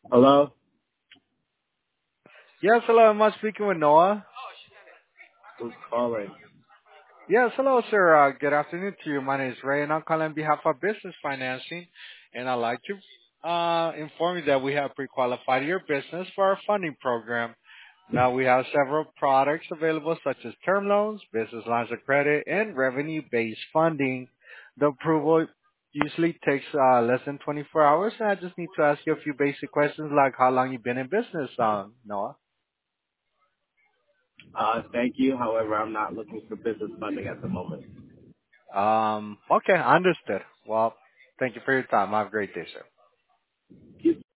Hello? Yes, hello. Am I speaking with Noah? Who's calling? Yes, hello, sir. Good afternoon to you. My name is Ray, and I'm calling on behalf of Business Financing. And I'd like to inform you that we have pre-qualified your business for our funding program. Now, we have several products available, such as term loans, business lines of credit, and revenue-based funding. The approval usually takes less than 24 hours, and I just need to ask you a few basic questions, like how long you've been in business, Noah. Thank you. However, I'm not looking for business funding at the moment. Okay, understood. Well, thank you for your time. Have a great day, sir. You